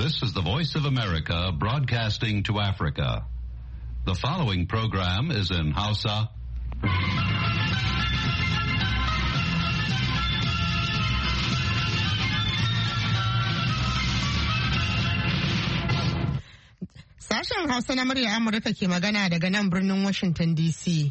This is the Voice of America broadcasting to Africa. The following program is in Hausa. Sashen Hausa na murya Amurka ke magana daga nan birnin Washington DC.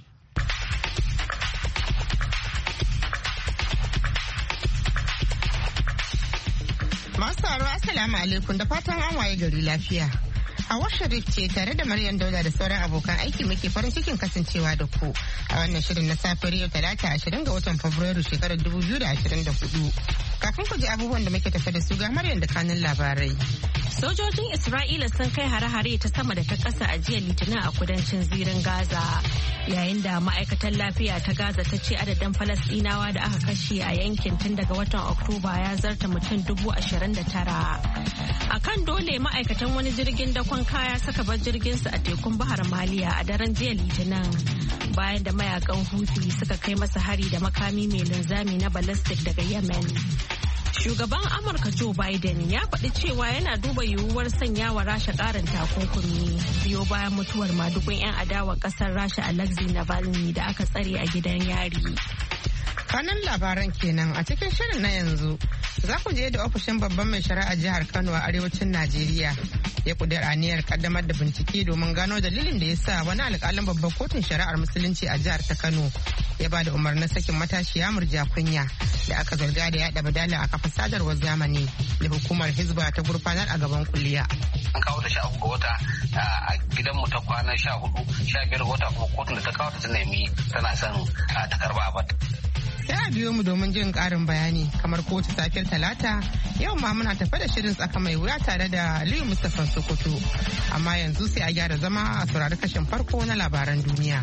Masu sauraro Assalamu alaikum da fatan an waye gari lafiya. Hawa Sharif ce tare da Maryam Dauda da sauran abokan aiki muke farin cikin kasancewa da ku a wannan shirin na safiyar yau Talata 20 ga watan Fabrairu shekarar 2024. Kafin ku ji abubuwan da muke tafe da su ga Maryam da kanun labarai. Sojojin Isra'ila sun kai hare-hare ta sama da ta ƙasa a jiya Litinin a kudancin zirin Gaza, yayin da ma'aikatar lafiya ta Gaza ta ce adadin Falasɗinawa da aka kashe a yankin tun daga watan Oktoba ya zarta mutum 29,000. A kan dole ma'aikatan wani jirgin dakon kaya suka bar jirginsu a tekun Bahar Maliya a daren jiya Litinin, bayan da mayakan Houthi suka kai masa hari da makami mai linzami na ballistic daga Yemen. Shugaban Amurka Joe Biden ya faɗi cewa yana duba yiwuwar sanya wa Rasha ƙarin takunkumi biyo bayan mutuwar madugun 'yan adawa ƙasar Rasha Alexei Navalny da aka tsare a gidan yari. Kanan labaran kenan a cikin shirin na yanzu za ku je da ofishin babban mai shari'a jihar Kano a arewacin Najeriya ya kudura aniyar kaddamar da bincike domin gano dalilin da ya sa wani alƙalin babban kotun shari'ar musulunci a jihar ta Kano ya ba da umarnin sakin matashiya Murja Kunya da aka zarga da yaɗa badala a kafa sadarwar zamani da hukumar Hizba ta gurfanar a gaban kuliya. An kawo ta 13 ga wata a gidanmu ta kwana 14-15 ga wata kuma kotun da ta kawo ta nemi tana son ta karba abad. Sai a biyo mu domin jin ƙarin bayani kamar kowace safiyar Talata yau ma muna tafe da shirin tsaka mai wuya tare da Aliyu Mustapha Sokoto, amma yanzu sai a gyara zama a saurari kashin farko na labaran duniya.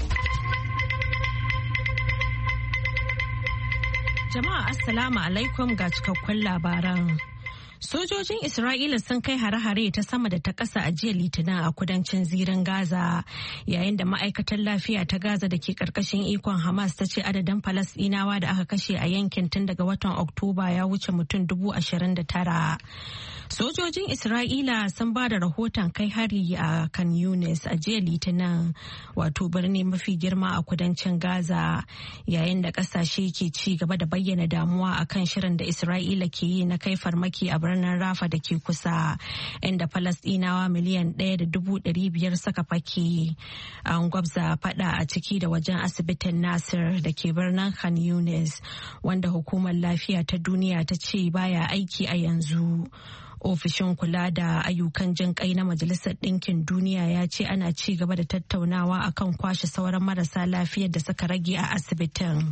Jama'a Assalamu alaikum ga cikakkun labaran. Sojojin Isra'ila sun kai hare-hare ta sama da ta ƙasa a jiya Litinin a kudancin zirin Gaza, yayin da ma'aikatar lafiya ta Gaza da ke ƙarƙashin ikon Hamas ta ce adadin Falasɗinawa da aka kashe a yankin tun daga watan Oktoba ya wuce mutum 29,000. Sojojin Isra'ila sun ba da rahoton kai hari a Khan Yunis a jiya Litinin, wato birni mafi girma a kudancin Gaza, yayin da ƙasashe ke ci gaba da bayyana damuwa akan shirin da Isra'ila ke yi na kai farmaki a birnin Rafa da ke kusa, inda Falasɗinawa miliyan 1.500 suka fake. An gwabza fada a ciki da wajen asibitin Nasir da ke birnin Khan Yunis, wanda hukumar lafiya ta duniya ta ce baya aiki a yanzu. Ofishin kula da ayyukan jin kai na Majalisar Ɗinkin Duniya ya ce ana ci gaba da tattaunawa akan kwashe sauran marasa lafiyar da suka rage a asibitin.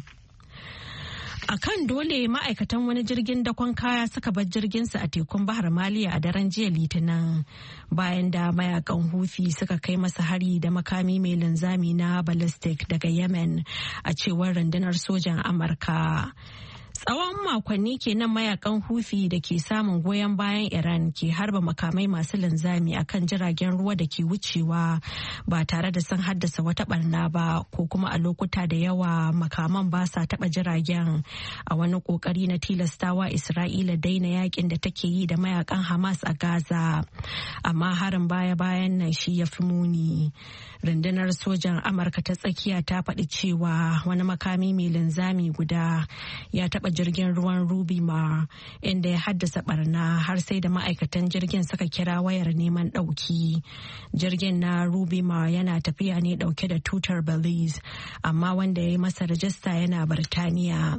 A kan dole ma'aikatan wani jirgin dakon kaya suka bar jirginsu a tekun Bahar Maliya a daren jiya Litinin, bayan da mayakan Houthi suka kai masa hari da makami mai linzami na ballistic daga Yemen, a cewar rundunar sojan Amurka. Tsawon makonni kenan mayakan Houthi da ke samun goyon bayan Iran ke harba makamai masu linzami akan jiragen ruwa da ke wucewa ba tare da sun haddasa wata barna ba, ko kuma a lokuta da yawa makaman ba sa taba jiragen, a wani kokari na tilastawa Isra'ila daina yakin da take yi da mayakan Hamas a Gaza. Amma harin baya-bayan nan shi ya fi muni. Rundunar sojan Amurka ta tsakiya ta faɗi cewa wani makami mai linzami guda ya taɓa jirgin ruwan Rubimar, inda ya haddasa barna har sai da ma'aikatan jirgin suka kira wayar neman ɗauki. Jirgin na Rubimar yana tafiya ne ɗauke da tutar Belize, amma wanda ya yi masa rajista yana Birtaniya.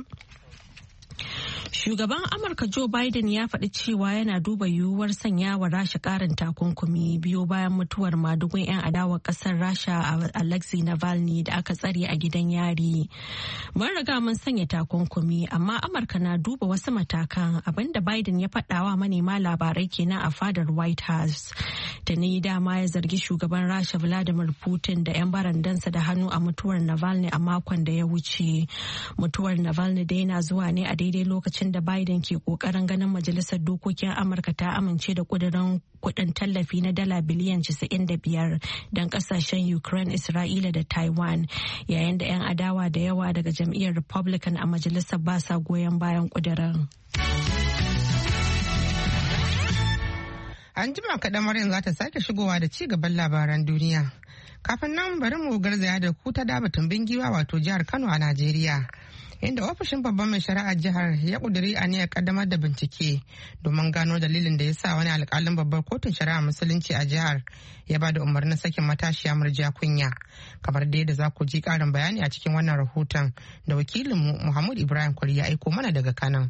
Shugaban Amurka Joe Biden ya faɗi cewa yana duba yiwuwar sanya wa Rasha ƙarin takunkumi biyo bayan mutuwar madugun 'yan adawar ƙasar Rasha Alexei Navalny da aka tsare a gidan yari. Mun riga mun sanya takunkumi, amma Amurka na duba wasu matakan, abinda Biden ya faɗawa manema labarai kenan a fadar White House. Tuni dama ya zargi shugaban Rasha Vladimir Putin da 'yan barandansa da hannu a mutuwar Navalny a makon da ya wuce. Mutuwar Navalny dai na zuwa ne a daidai lokacin da Biden ke kokarin ganin majalisar dokokin Amurka ta amince da kudirin kudin tallafi na dala biliyan 95 don kasashen Ukraine, Isra'ila da Taiwan, yayin da 'yan adawa da yawa daga jam'iyyar Republican a majalisar ba sa goyon bayan kudirin. An jima kaɗan Maryam za ta sake shigowa da ci gaban labaran duniya. Kafin nan bari mu garzaya da ku ta daba tumbin giwa wato jihar Kano a Najeriya. Inda ofishin babban mai shari'ar jihar ya kuduri aniyar kaddamar da bincike domin gano dalilin da ya sa wani alkalin babbar kotun shari'a musulunci a jihar ya ba da umarnin sakin matashiya Murja Kunya. Kamar da yadda za ku ji karin bayani a cikin wannan rahoton da wakilinmu Muhammad Ibrahim Kwari ya aiko mana daga Kano.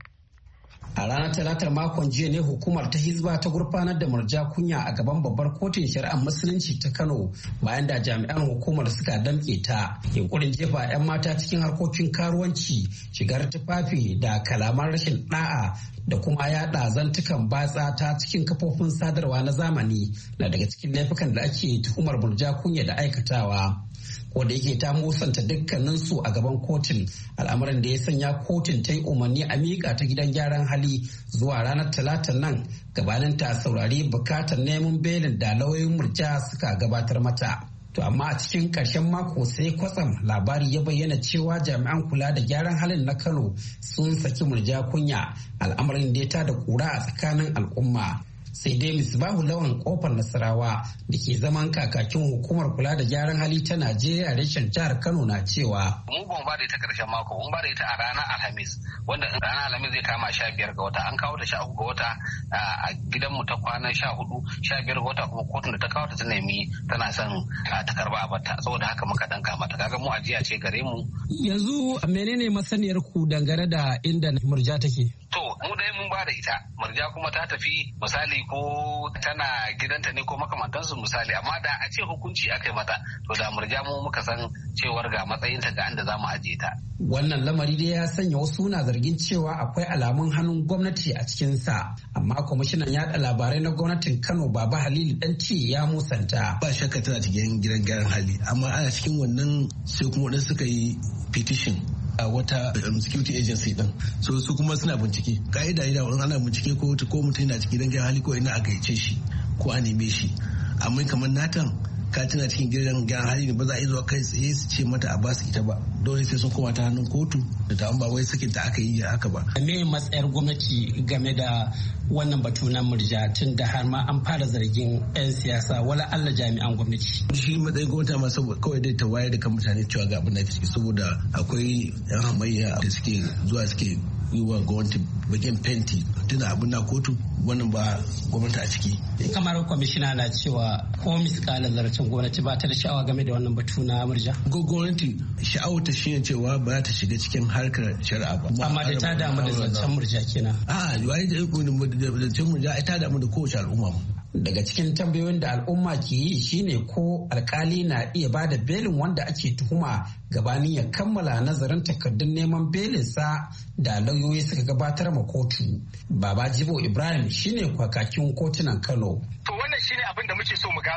A ranar talatar makon jiya ne hukumar ta Hizba ta gurfanar da Murja Kunya a gaban babbar kotun shari'ar musulunci ta Kano bayan da jami'an hukumar suka damƙe ta yunkurin jefa 'yan mata cikin harkokin karuwanci, shigar tufafi da kalaman rashin da'a da kuma yaɗa zantukan batsa ta cikin kafofin sadarwa na zamani na daga cikin laifukan da ake tuhumar Murja Kunya da aikatawa. Wanda yake ta musanta dukkaninsu a gaban kotun, al'amuran da ya sanya kotun ta yi umarni a miƙa ta gidan gyaran hali zuwa ranar talatan nan gabanin ta saurari bukatar neman belin da lauyoyin Murja suka gabatar mata. To amma a cikin ƙarshen mako sai kwatsam labari ya bayyana cewa jami'an kula da gyaran halin na Kano sun saki Murja Kunya, al'amarin da ya tada kura a tsakanin al'umma. Sai dai Misbahu Lawan Kofar Nasarawa da ke zaman kakakin hukumar kula da gyaran hali ta Najeriya reshen jihar Kano na cewa. Mu ban ba da ita karshen mako, mun ba da ita a ranar Alhamis, wanda ranar Alhamis zai kama 15 ga wata. An kawo ta 13 ga wata a gidanmu ta kwana 14, 15 ga wata kuma kotun da ta kawo ta nemi tana son ta karba a bata. Saboda haka muka danka mata. Kaga mu ajiya ce gare mu. Yanzu menene masaniyar ku dangane da inda Murja take? To mu dai mun ba da ita. Murja kuma ta tafi misali ko tana gidanta ne ko makamantansu misali, amma da a ce hukunci aka yi mata to da Murja mu muka san cewar ga matsayinta ga inda za mu ajiye ta. Wannan lamari dai ya sanya wasu na zargin cewa akwai alamun hannun gwamnati a cikinsa, amma kwamishinan yaɗa labarai na gwamnatin Kano Baba Halilu Danci ya musanta. Ba shakka tana cikin gidan gyaran hali, amma ana cikin wannan sai kuma waɗansu suka yi petition a wata security agency din, so su kuma suna bincike ka'ida wani ana bincike ko mutum yana cikin gidan gyaran hali ko ina a gaice shi ko a neme shi, amma kamar natan ka tana cikin gidan gyaran hali ne ba za a yi zuwa kai tsaye su ce mata a basu ita ba, dole sai sun koma ta hannun kotu da ta ba wai sakin ta aka yi haka ba. Me matsayar gwamnati game da wannan batu na Murja tun da har ma an fara zargin 'yan siyasa wala Allah jami'an gwamnati? Shi matsayin gwamnati ma saboda kawai dai ta wayar da kan mutane cewa ga abin da take, saboda akwai 'yan hamayya da suke zuwa suke yi wa gwamnati bakin fenti tuna abin na kotu, wannan ba gwamnati a ciki. Kamar kwamishina na cewa ko miskalar zarafin gwamnati ba ta da sha'awa game da wannan batu na Murja? Gwamnati sha'awar ta shine cewa ba ta shiga cikin harkar shari'a ba. Amma da ta damu da zancen Murja kenan. Wai da zancen Murja ta damu da kowace al'umma mu. Daga cikin tambayoyin da al'umma ke yi shine ko alkali na iya ba da belin wanda ake tuhuma gabanin ya kammala nazarin takardun neman belinsa da lauyoyi suka gabatar ma kotu. Baba Jibo Ibrahim shine kwakakin kotunan Kano. To wannan shine abin da muke so mu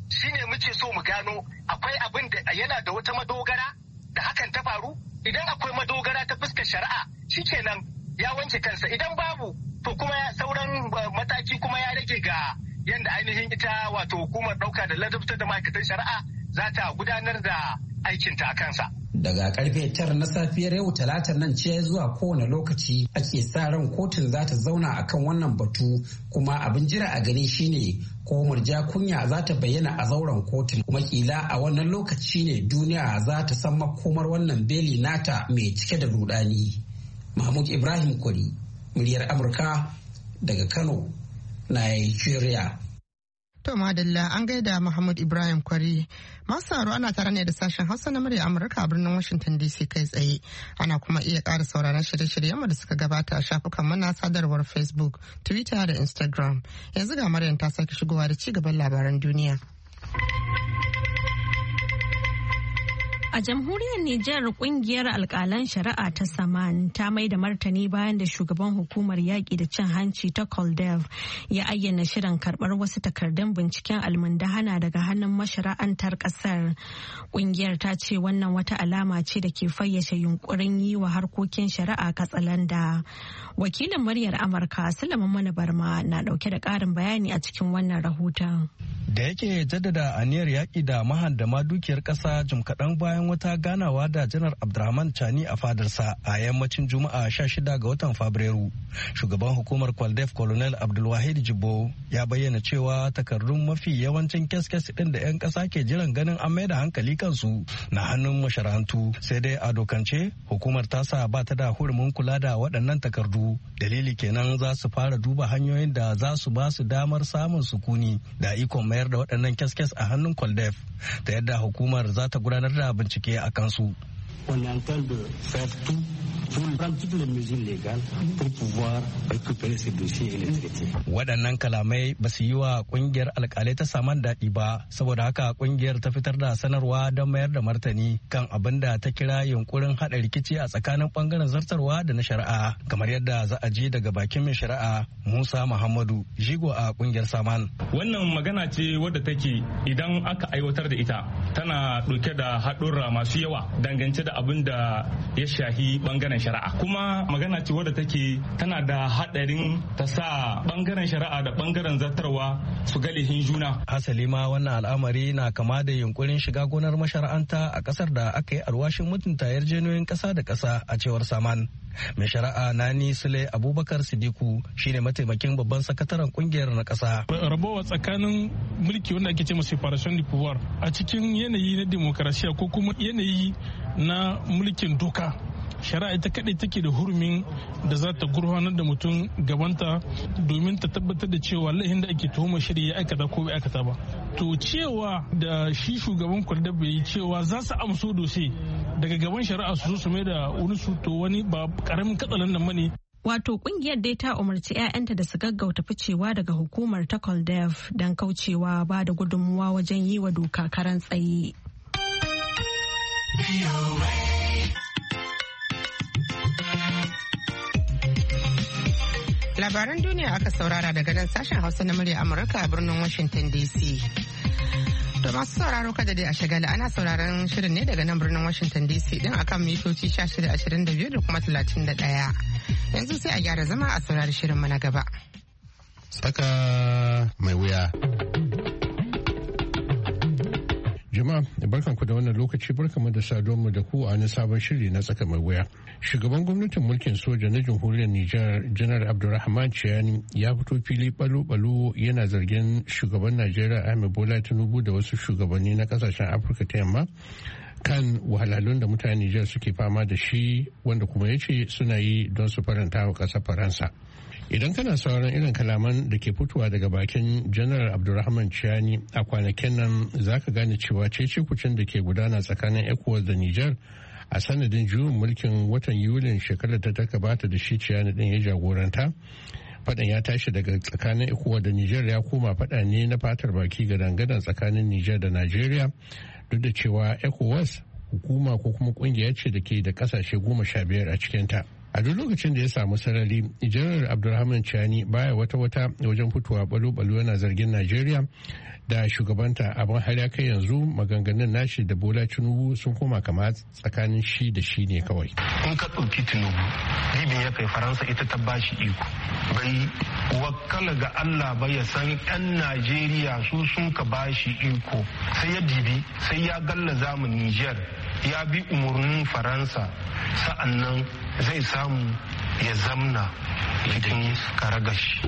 gano, akwai abin da yana da wata madogara da hakan ta faru. Idan akwai madogara ta fuskar shari'a shikenan ya wanke kansa, idan babu to kuma sauran mataki kuma ya rage ga yadda ainihin ita wato hukumar ɗauka da ladabtar da ma'aikatan shari'a za ta gudanar da aikinta a kansa. Daga karfe 9 na safiyar yau talatar nan ce zuwa kowane lokaci ake sa ran kotun za ta zauna akan wannan batu, kuma abin jira a gani shine ko Murja Kunya za ta bayyana a zauren kotun, kuma kila a wannan lokaci ne duniya za ta san makomar wannan beli nata mai cike da rudani. Mahmud Ibrahim Kwari, muryar Amurka daga Kano, Nigeria. To madalla an gaida Muhammad Ibrahim Kwari. Masu haro ana tare ne da sashen Hausa na murya Amurka a birnin Washington DC kai tsaye. Ana kuma iya ƙara sauraron shirye-shiryenmu da suka gabata a shafukan mana sadarwar Facebook, Twitter da Instagram. Yanzu ga Maryam ta sake shigowa da ci gaban labaran duniya. A jamhuriyar Nijar kungiyar alkalan shari'a ta Saman ta mai da martani bayan da shugaban hukumar yaƙi da cin hanci ta Koldev ya ayyana shirin karɓar wasu takardun binciken almundahana daga hannun mashara'antar ƙasar. Kungiyar ta ce wannan wata alama ce da ke fayyace yunkurin yi wa harkokin shari'a katsalanda. Wakilin muryar Amurka Sulaiman Mana Barma na ɗauke da ƙarin bayani a cikin wannan rahoton. Da yake jaddada aniyar yaƙi da mahadama dukiyar ƙasa jim kaɗan bayan bayan wata ganawa da Janar Abdurrahman Chani a fadarsa a yammacin Juma'a 16 ga watan Fabrairu. Shugaban hukumar Kwaldef Colonel Abdulwahid Jibbo ya bayyana cewa takardun mafi yawancin kes-kes ɗin da 'yan ƙasa ke jiran ganin an mai da hankali kansu na hannun masharantu. Sai dai a dokance hukumar tasa ba ta da hurumin kula da waɗannan takardu. Dalili kenan za su fara duba hanyoyin da za su ba su damar samun sukuni da ikon mayar da waɗannan kes-kes a hannun Kwaldef ta yadda hukumar za ta gudanar da bincike a kansu. On est en train de faire tout pour prendre toutes les mesures légales pour pouvoir récupérer ces dossiers et les traiter. Waɗannan kalamai ba su yi wa ƙungiyar alƙalai ta saman daɗi ba, saboda haka ƙungiyar ta fitar da sanarwa don mayar da martani kan abin da ta kira yunkurin haɗa rikici a tsakanin ɓangaren zartarwa da na shari'a, kamar yadda za a ji daga bakin mai shari'a Musa Muhammadu, jigo a ƙungiyar Saman. Wannan magana ce wadda take idan aka aiwatar da ita tana ɗauke da haɗurra masu yawa dangance da abin da ya shahi bangaren shari'a, kuma magana ce wadda take tana da hadarin ta sa bangaren shari'a da bangaren zartarwa su ga lehin juna. Hasali ma wannan al'amari na kama da yunkurin shiga gonar mashara'anta a kasar da aka yi alwashin mutunta yarjejeniyoyin kasa da kasa a cewar Saman. Mai shari'a Nani Sule Abubakar Sidiku shine mataimakin babban sakataren kungiyar na kasa. Rabawa tsakanin mulki wanda ake ce masa separation du pouvoir a cikin yanayi na demokarasiya ko kuma yanayi na mulkin doka, shari'a ita kadai take da hurumin da za ta gurfanar da mutum gabanta domin ta tabbatar da cewa laihin da ake tuhumar shari'a ya aikata ko bai aikata ba. To cewa da shi shugaban Kwaldef bai yi cewa za su amso dose daga gaban shari'a su zo su mai da wani su to wani ba karamin katsalan nan bane. Wato kungiyar dai ta umarci 'ya'yanta da su gaggauta ficewa daga hukumar ta Kwaldef don kaucewa ba da gudunmuwa wajen yi wa doka karan tsaye. Labaran duniya aka saurara daga nan sashen Hausa na murya Amurka a birnin Washington DC. Da masu sauraro kada dai a shagala ana sauraron shirin ne daga nan birnin Washington DC din akan mitoci 1622 da kuma 31. Yanzu sai a gyara zama a saurari shirin mu na gaba. Tsaka mai wuya. Jama'a barkanku da wannan lokaci barkanmu da saduwarmu da ku a wani sabon shiri na tsaka mai wuya. Shugaban gwamnatin mulkin soja na jamhuriyar Nijar Janar Abdulrahman Chiani ya fito fili balo-balo yana zargin shugaban Najeriya Ahmed Bola Tinubu da wasu shugabanni na kasashen Afirka ta yamma kan wahalhalun da mutanen Nijar suke fama da shi wanda kuma ya ce suna yi don su faranta wa ƙasar Faransa. Idan kana sauran irin kalaman da ke fitowa daga bakin Janar Abdulrahman Chiani a kwanakin nan za ka gane cewa cece-kucin da ke gudana tsakanin ECOWAS da Nijar a sanadin juyin mulkin watan Yulin shekarar da ta gabata da shi Chiani din ya jagoranta. Fadan ya tashi daga tsakanin ECOWAS da Nijar ya koma fada ne na fatar baki ga dangadan tsakanin Nijar da Najeriya, duk da cewa ECOWAS hukuma ko kuma kungiya ce da ke da kasashe 15 a cikinta. A duk lokacin da ya samu sarari, Janar Abdulrahman Chiani baya wata wajen fitowa balo-balo yana zargin Najeriya da shugabanta, abin har ya kai yanzu maganganun nashi da Bola Tinubu sun koma kama tsakanin shi da shi ne kawai. In ka ɗauki Tinubu, Libya ya kai Faransa ita ta bashi iko. Bai wakala ga Allah ba ya san 'yan Najeriya su sun ka bashi iko. Sai ya dibi, sai ya gallaza mu Niger, ya bi umarnin Faransa, sa'annan zai samu ya zamna cikin karagashi.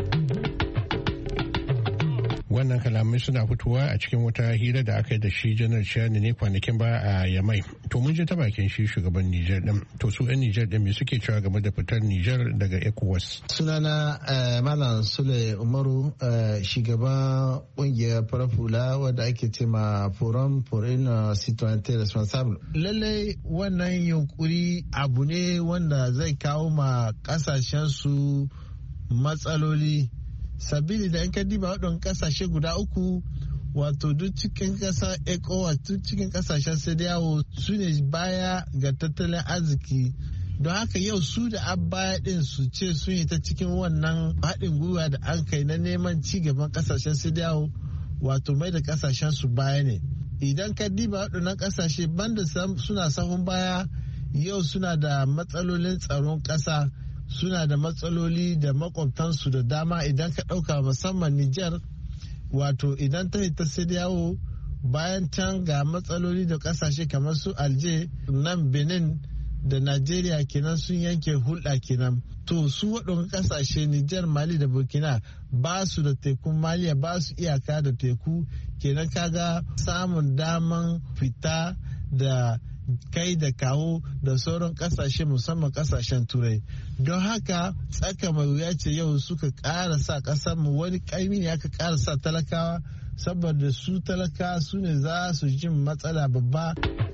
Wannan kalamai suna fitowa a cikin wata hira da aka yi da shi Janar Chiani ne kwanakin ba a Yamai. To mun je ta bakin shi shugaban Nijar din. To su 'yan Nijar din me suke cewa game da fitar Nijar daga ECOWAS? Sunana Malam Sule Umaru, shugaban kungiyar farafula wadda ake ce ma Forum pour une Citoyenneté Responsable. Lallai wannan yunkuri abu ne wanda zai kawo ma kasashen su matsaloli. Sabili da in ka diba waɗannan kasashe guda uku, wato duk cikin ƙasa ECOWAS, duk cikin ƙasashen CEDEAO su ne baya ga tattalin arziki. Don haka yau su da abaya ɗin su ce sun yi ta cikin wannan haɗin gwiwa da an kai na neman ci gaban ƙasashen CEDEAO, wato mai da ƙasashen su baya ne. Idan ka diba waɗannan ƙasashe banda suna sahun baya, yau suna da matsalolin tsaron ƙasa, suna da matsaloli da makwabtansu da dama. Idan ka ɗauka musamman Nijar, wato idan ta sai yawo bayan can ga matsaloli da kasashe kamar su Alger nan Benin da Najeriya kenan sun yanke hulɗa kenan. To su waɗanda ƙasashe Nijar, Mali da Burkina ba su da tekun Maliya, ba su iyaka da teku, kenan kaga samun daman fita da kai da kawo da sauran ƙasashe musamman ƙasashen Turai. Don haka tsaka mai wuya ce yau suka ƙara sa ƙasarmu wani ƙaimi ne aka ƙara sa talakawa, saboda su talakawa su ne za su jin matsala babba.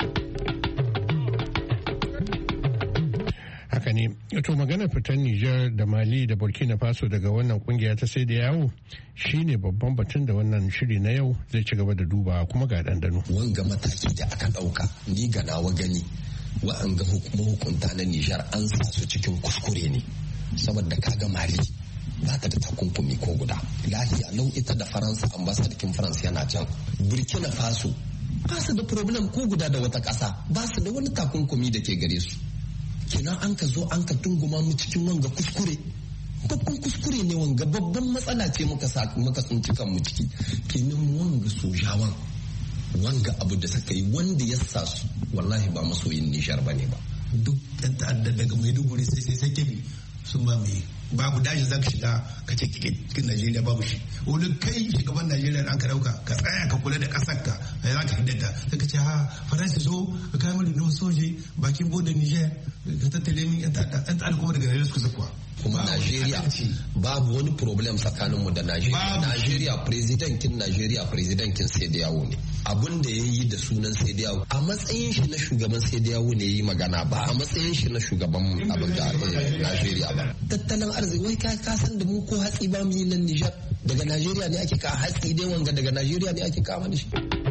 Haka ne, to maganar fitar Nijar da Mali da Burkina Faso daga wannan kungiya ta sai da yawo shine babban batun da wannan shiri na yau zai ci gaba da duba kuma ga dandano. Wanga mataki da aka ɗauka ni ga nawa gani wa'anga hukunta na Nijar an sa su cikin kuskure ne, saboda kaga Mali ba ta da takunkumi ko guda. Lahiya lau ita da Faransa, ambasadakin Faransa yana can. Burkina Faso ba su da problem ko guda da wata ƙasa, ba su da wani takunkumi da ke gare su. Kenan an ka zo an ka tunguma mu cikin wanga kuskure, babban kuskure ne, wanga babban matsala ce muka tsinci kanmu ciki. Kenan wanga sojawan wanga abu da suka yi wanda ya sa su wallahi ba masoyin Nijar ba ne ba. Duk yan ta'adda daga Maiduguri sai kebi sun ba mai babu dajin za ka shiga ka ce cikin Najeriya babu shi. Wani kai shugaban Najeriya da an ka dauka ka tsaya ka kula da kasar ka za ka hiddata sai ka ce ha Faransa zo ka kai mani don soje bakin bodin Niger ka tattale min yan ta'adda kuma daga Najeriya suka zakuwa. Kuma Najeriya babu wani problem tsakaninmu da Najeriya. Najeriya presidentin sai da yawo ne. Abun da ya yi da sunan sai da yawo a matsayin shi na shugaban sai da yawo ne ya yi magana, ba a matsayin shi na shugaban abin da Najeriya ba. Tattalin arziki wai ka san da mu ko hatsi ba mu yi nan Nijar, daga Najeriya ne ake ka hatsi dai wanga daga Najeriya ne ake kama da shi.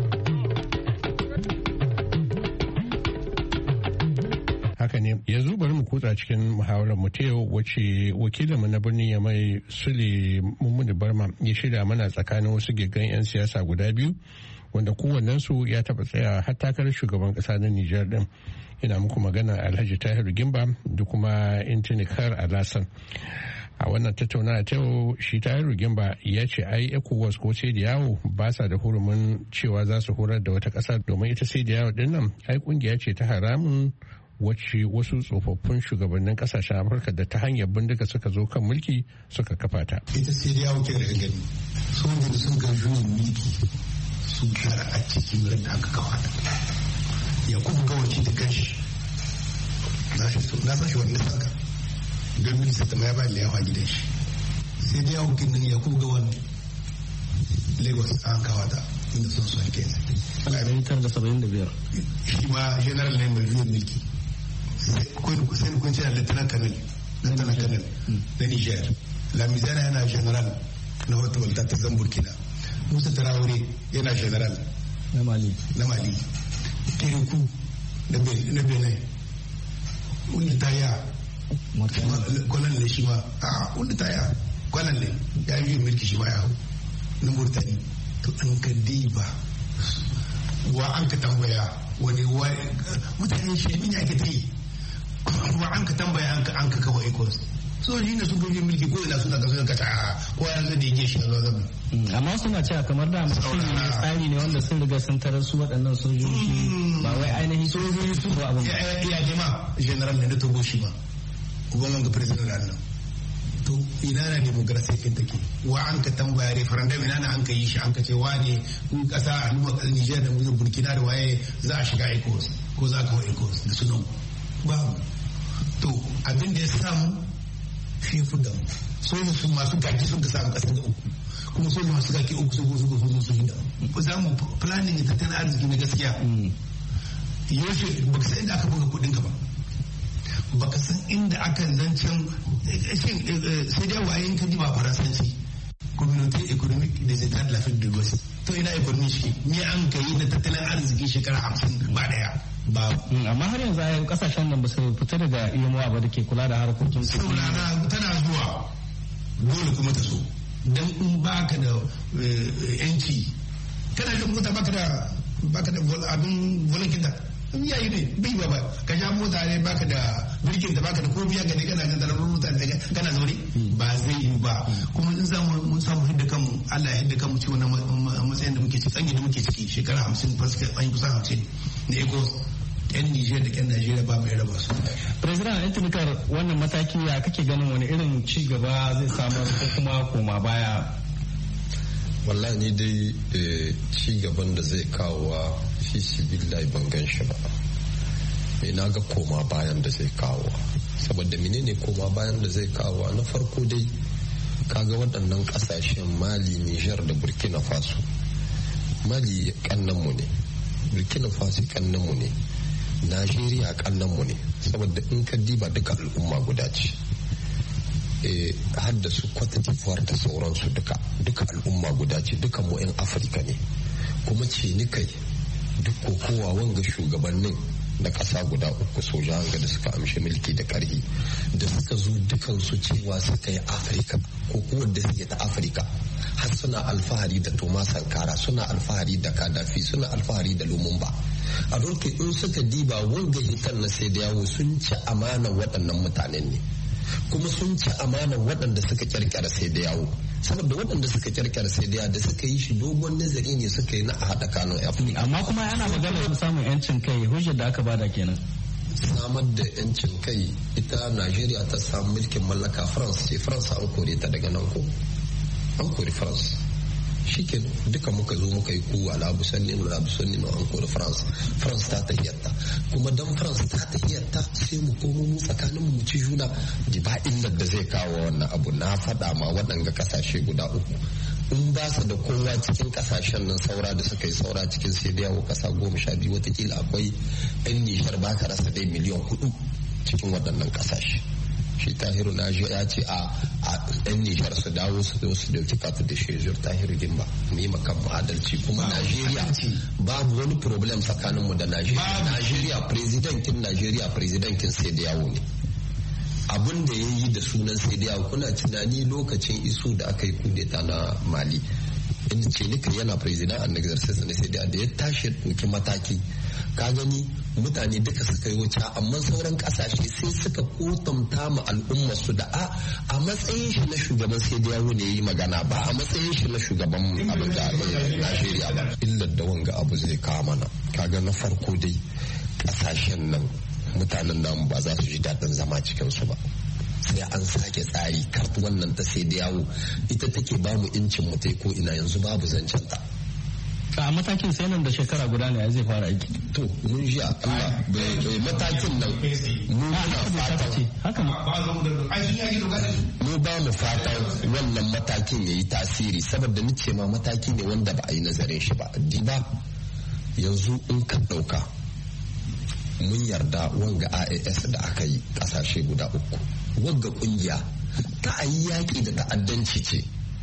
Haka ne, yanzu bari mu kutsa cikin muhawarar mu ta yau wacce wakilinmu na birnin Yamai Sule Mummuni Barma ya shirya mana tsakanin wasu giggan 'yan siyasa guda biyu wanda kowannensu ya taɓa tsaya har takarar shugaban ƙasa na Nijar din. Ina muku magana Alhaji Tahiru Gimba da kuma Intinikar Alasan. A wannan tattaunawa ta yau shi Tahiru Gimba ya ce ai ECOWAS ko sai da yawo ba sa da hurumin cewa za su horar da wata ƙasa, domin ita sai da yawo din nan ai kungiya ce ta haramun wacce wasu tsofaffin shugabannin kasashen Afirka da ta hanyar bindiga suka zo kan mulki suka kafa ta. Ita sai da yawo ke da gani soja da sun ga juyin mulki sun shara a cikin ran da aka kawo ta. Ya kuma gawaci da kanshi na san shi wani saka don minista ta ya ba da yawa gidan shi. Sai da yawo kin nan ya kuma gawan Lagos an kawo ta inda sun so ake ne. 1975 shi ma general ne mai juyin mulki. Sai kun ce lieutenant colonel na Niger. Lamizana yana general na wata walta ta zan Burkina. Musa Traore yana general na Mali. Kirikou na Benin. Wanda ta ya kwanan ne shi ma wanda ta ya kwanan ne ya yi mulki shi ma ya hau na Murtani. To an ka diba wa an ka tambaya wani mutane shi ne ake ta yi wa an ka tambaya an ka kawo ecos sojoji ne sun gaje mulki ko ina suna kasar kata ko yanzu da yake shi a zuwa amma suna cewa kamar da tsari ne wanda sun riga sun tarar su waɗannan sojoji ba wai ainihin sojoji su ba abin ya jima general ne da turbo shi ba uban ga president da nan to ina na demokrasiya kin take wa an ka tambaya referendum ina na an ka yi shi an ka ce wane kun kasa a Niger da Burkina da waye za a shiga ECOWAS ko za a kawo ECOWAS da sunan babu. To abin da ya samu shi fi da soja su masu gaki sun ka samu kasa da uku kuma soja masu gaki uku su hinda za mu planning tattalin arziki na gaskiya yaushe ba ka san inda aka buga kudin ka ba baka san inda aka zancen sai dai wayan ka ji ba faransanci communauté économique des états de l'Afrique de l'Ouest to ina economy shi me an kai da tattalin arziki shekara 50 ba daya ba amma har yanzu ayyukan kasashen nan ba su fita daga iyamuwa ba da ke kula da harkokin su saboda tana zuwa dole kuma ta so dan in baka da yanci kana da mota baka da abin volakin da yayi ne bai ba ka sha mota ne baka da birkin da baka da ko biya ga ne kana da tarar mota da kana zaure ba zai yi ba kuma in mun samu hidda kanmu Allah ya hidda kan mu ci wannan matsayin da muke ciki tsangin da muke ciki shekara 50 fasika an yi kusan 50 na ECOWAS yan Nijar da yan Najeriya ba mai raba su. President Antinikar wannan mataki ya kake ganin wani irin ci gaba zai samar ko kuma koma baya? Wallahi ni dai ci gaban da zai kawo wa fi sibillahi ban gan shi ba. Na ga koma bayan da zai kawo, saboda menene koma bayan da zai kawo? Na farko dai kaga waɗannan ƙasashen Mali, Nijar da Burkina Faso. Mali kannanmu ne, Burkina Faso kannanmu ne, Najeriya kannanmu ne, saboda in ka diba duka al'umma guda ce. Har da su Cote d'Ivoire da sauransu duka al'umma guda ce, duka mu 'yan Afirka ne. Kuma ce ni kai duk kokowa wanga shugabannin na ƙasa guda uku soja hanga da suka amshi mulki da ƙarfi da suka zo dukansu cewa suka yi Afirka ko kuwa da suke ta Afirka, har suna alfahari da Thomas Sankara, suna alfahari da Gaddafi, suna alfahari da Lumumba. A lokacin in suka diba wanga hitar na sai da yawo sun ci amanar waɗannan mutanen ne, kuma sun ci amanar waɗanda suka kirkira sai da yawo, saboda waɗanda suka kirkira sai da da suka yi shi dogon nazari ne suka yi na a haɗa Kano Afirka. Amma kuma ana magana samun yancin kai, hujjar da aka bada kenan. Samar da yancin kai, ita Najeriya ta samu mulkin mallaka France ce, France an kore ta daga nan ko an kore France. Shikin duka muka zo muka yi kuwa labusan ne an kore France ta tahiyarta, kuma dan France ta tahiyarta sai mu komo mu tsakanin mu ci juna di ba illar da zai kawo wannan abu. Na faɗa ma waɗanga kasashe guda uku in ba su da kowa cikin kasashen nan saura da suka yi saura cikin sai da yawo kasa 12 watakila akwai 'yan Nijar ba ka rasa dai miliyan 4 cikin waɗannan kasashe. Shi Tahiru na ya ce a 'yan Nijar su dawo su dauki katu da shezur Tahiru Gimba mu yi makan adalci, kuma Najeriya babu wani problem tsakaninmu da Najeriya. Najeriya presidentin sai da yawo ne. Abin da ya yi da sunan sai da yawo, kuna tunani lokacin isu da aka yi kudeta na Mali, inda ce nika yana president an exercise na sai da ya tashi ɗauki mataki, ka gani mutane duka suka yi wuce, amma sauran kasashe sai suka kotamta ma al'ummar su da a matsayin shi na shugaban sai da yawo ne yi magana, ba a matsayin shi na shugaban abin da Najeriya ba. Illar da wanga abu zai kawo mana, kaga na farko dai kasashen nan mutanen namu ba za su ji daɗin zama cikin su ba, sai an sake tsari. Kartu wannan ta sai da yawo ita take ba mu incin mu ko ina, yanzu babu zancen ta. A matakin sai nan da shekara guda ne zai fara aiki. To mun ji Allah matakin nan mu ba mu fatan wannan matakin yayi tasiri, saboda ni ce ma mataki ne wanda ba a yi nazarin shi ba. Diba yanzu in ka dauka mun yarda wanga AAS da aka yi kasashe guda uku, wanga kungiya ta ayi yaki da ta'addanci ce,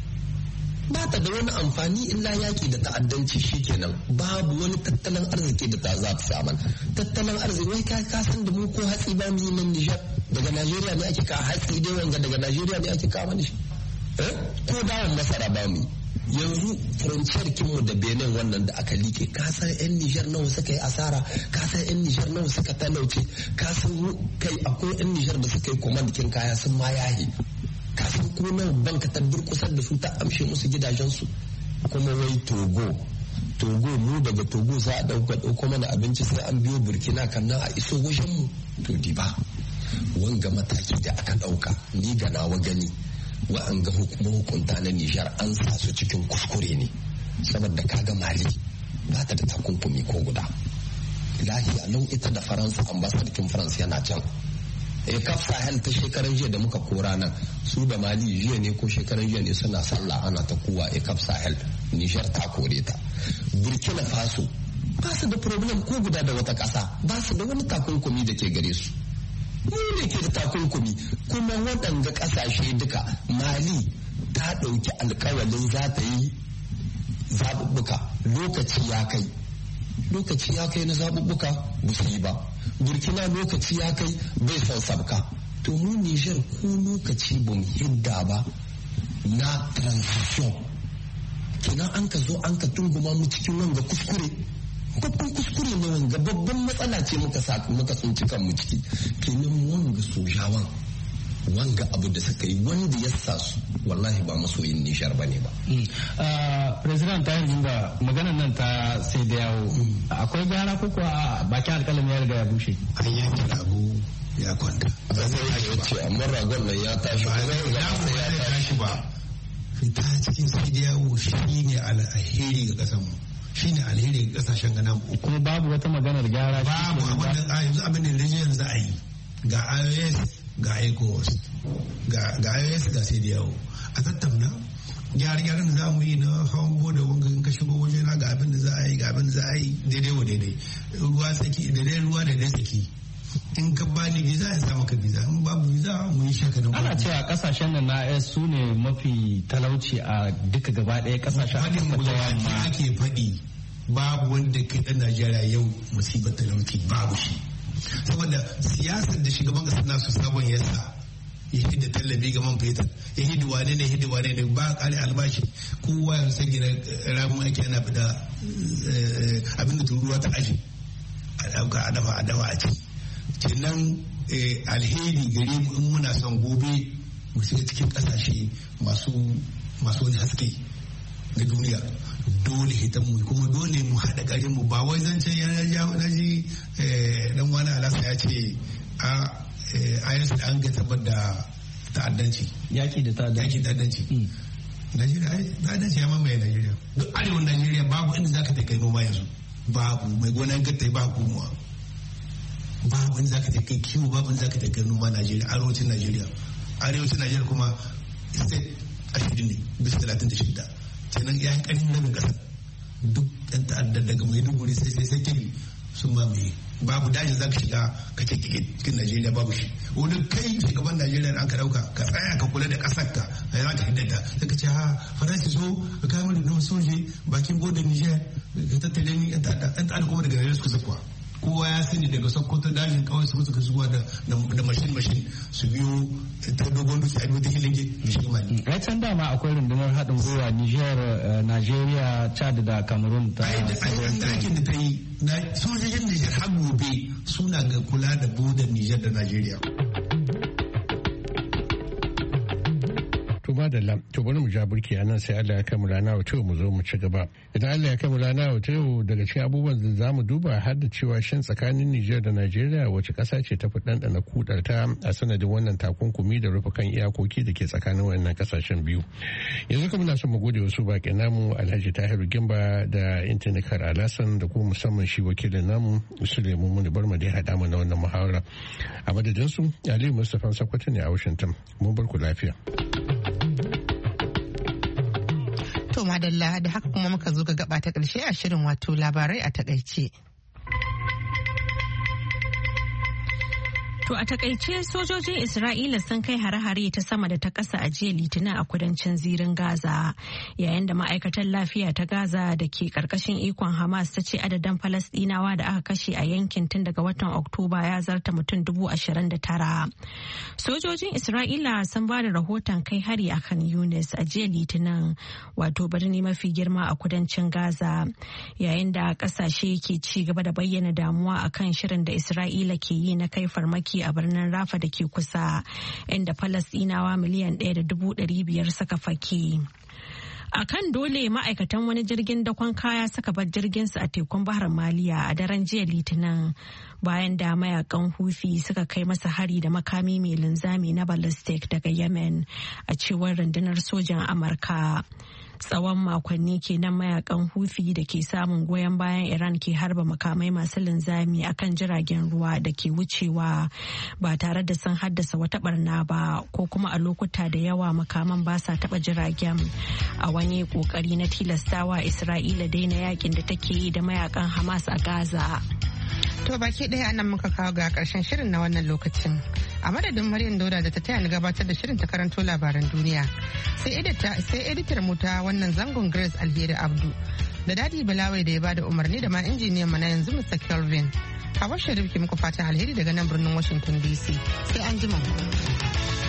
ba ta da wani amfani illa yaki da ta'addanci. Shikenan babu wani tattalin arziki da ta za ta samu. Tattalin arziki wai ka san da mu ko hatsi ba mu yi nan Nijar, daga Najeriya ne ake ka hatsi dai wanga daga Najeriya ne ake kawo mana shi, ko dawon masara ba mu yanzu. Frontier kinmu da Benin wannan da aka like, ka san 'yan Nijar nawa suka yi asara, ka san 'yan Nijar nawa suka talauce, ka san kai akwai 'yan Nijar da suka yi komandikin kaya sun ma yahi, ka san ko nan banka ta durkusar da su ta amshe musu gidajensu. Kuma wai Togo mu daga Togo za a dauko mana abinci sai an biyo Burkina kan nan a iso wajen mu. To di ba wanga mataki da aka dauka, ni ga nawa gani wa'anga hukunta na Nijar an sa su cikin kuskure ne, saboda kaga Mali ba ta da takunkumi ko guda. Lahiya lau ita da Faransa, ambasadakin Faransa yana can. Kaf Sahel ta shekaran jiya da muka kora nan, su da Mali jiya ne ko shekaran jiya ne suna sallah ana ta kuwa Kaf Sahel, Nijar ta kore ta. Burkina Faso ba su da problem ko guda da wata ƙasa, ba su da wani takunkumi da ke gare su. Mu ne ke da takunkumi, kuma waɗanda ƙasashe duka. Mali ta ɗauki alkawalin za ta yi zaɓuɓɓuka, lokaci ya kai na zaɓuɓɓuka ba su yi ba. Burkina lokaci ya kai bai son sabka. To mu Nijar ko lokaci ba mu hidda ba na transition, kina an ka zo an ka tunguma mu cikin wanga kuskure. Babban kuskure ne wanga, babban matsala ce muka tsinci kanmu ciki. Kenan wanga sojawan wanga abu da suka yi wanda ya sa su wallahi ba masoyin Nijar bane ba. President ta yanzu ba maganar nan ta sai da yawo akwai gyara ko kuwa bakin alƙalami ya riga ya bushe. An yanke rago ya kwanta. Ba zai yi ce amma ragon nan ya tashi ba zai tashi ba. Fita cikin sai da yawo shi ne alheri ga ƙasar mu. Shi ne alheri ga ƙasashen gana mu. Kuma babu wata maganar gyara. Babu yanzu abin da yanzu za a yi ga IOS ga ECOWAS ga IOS ga sai da yawo a tattauna gyare-gyaren da za mu yi na hawan boda wanga in ka shigo waje na ga abin da za a yi ga abin da za a yi daidai wa daidai ruwa tsaki daidai ruwa daidai tsaki in ka bani visa ya sa maka visa in babu visa mu yi shaka nan. Ana cewa kasashen nan na AS su ne mafi talauci a duka gaba ɗaya kasashen Afirka ta yamma. Ake faɗi babu wanda kai ɗan Najeriya yau musibar talauci babu shi. Saboda siyasar da shugaban kasar nasu sabon yasa ya hidda tallafi ga man fetur ya hidda wane ne ba kare albashi kowa ya san gina ramin ake ana fida abin da turuwa ta aji a dauka a dafa a ci kenan alheri gare mu in muna son gobe mu shiga cikin kasashe masu wani haske na duniya dole hitan mu kuma dole mu haɗa ƙarin mu ba wai zancen na ji dan wani alasa ya ce a yansu da an ga tabbar da ta'addanci yaki da ta'addanci Najeriya ta'addanci ya mamaye Najeriya duk arewan Najeriya babu inda zaka ta kai noma yanzu babu mai gonan gatta ba hukumuwa babu inda zaka ta kai kiwo babu inda zaka ta kai noma Najeriya arewacin Najeriya kuma state 20 ne bisa 36 kenan ya yi ƙarfin rabin ƙasa duk ɗan ta'addar daga Maiduguri sai kiri sun mamaye babu dajin za ka shiga ka ce cikin Najeriya babu shi wani kai shugaban Najeriya an ka ɗauka ka tsaya ka kula da ƙasar ka a yana ka hiddata sai ka ce faransa so ka kama da soje bakin bodin Niger ka tattale ni ɗan ta'addar kuma daga Najeriya suka zakuwa kowa ya sani daga Sokoto dajin kawai su suka zuwa da mashin su biyo ta dogon dutse a biyu ta hilinge da shi mali. Ai can dama akwai rundunar haɗin gwiwa Niger, Nigeria, Chad da Cameroon ta. Aikin da ta yi sojojin Niger har gobe suna ga kula da bodar Niger da Nigeria. Madalla to bari mu ja burki a nan sai Allah ya kai mu rana wa mu zo mu ci gaba idan Allah ya kai mu rana wa daga cikin abubuwan da za mu duba har da cewa shin tsakanin Nijar da Najeriya wace ƙasa ce ta fi ɗanɗana kudarta a sanadin wannan takunkumi da rufe kan iyakoki da ke tsakanin wannan ƙasashen biyu yanzu kuma na son mu gode wasu baƙi namu Alhaji Tahiru Gimba da Intanikar Alasan da kuma musamman shi wakilin namu Suleiman Muni Barma da ya haɗa mu na wannan muhawara a madadin su Aliyu Mustapha Sakwato ne a Washington mun bar ku lafiya. To madalla da haka kuma muka zo ga gaba ta ƙarshe a shirin wato labarai a takaice. To a takaice sojojin Isra'ila sun kai hare-hare ta sama da ta ƙasa a jiya Litinin a kudancin zirin Gaza yayin da ma'aikatar lafiya ta Gaza da ke ƙarƙashin ikon Hamas ta ce adadin Falasɗinawa da aka kashe a yankin tun daga watan Oktoba ya zarta mutum 29,000. Sojojin Isra'ila sun ba da rahoton kai hari a Khan Yunis a jiya Litinin wato birni mafi girma a kudancin Gaza yayin da ƙasashe ke ci gaba da bayyana damuwa akan shirin da Isra'ila ke yi na kai farmaki a birnin Rafa da ke kusa inda Falasɗinawa miliyan 1.500 suka fake. A kan dole ma'aikatan wani jirgin dakon kaya suka bar jirginsu a tekun Bahar Maliya a daren jiya Litinin bayan da mayakan Houthi suka kai masa hari da makami mai linzami na ballistic daga Yemen a cewar rundunar sojan Amurka. Tsawon makonni kenan mayakan Houthi da ke samun goyon bayan Iran ke harba makamai masu linzami akan jiragen ruwa da ke wucewa ba tare da sun haddasa wata barna ba ko kuma a lokuta da yawa makaman ba sa taba jiragen a wani kokari na tilastawa Isra'ila daina yakin da take yi da mayakan Hamas a Gaza. To baki ɗaya anan muka kawo ga ƙarshen shirin na wannan lokacin. A madadin Maryam Dauda da ta taya ni gabatar da shirin ta karanto labaran duniya. Sai editar mu ta wannan zangon Grace Alheri Abdu. Da Dadi Balawai da ya bada umarni da ma injiniyan mu na yanzu Mr. Kelvin. Hawa Sharif ke muku fatan alheri daga nan birnin Washington DC. Sai an jima.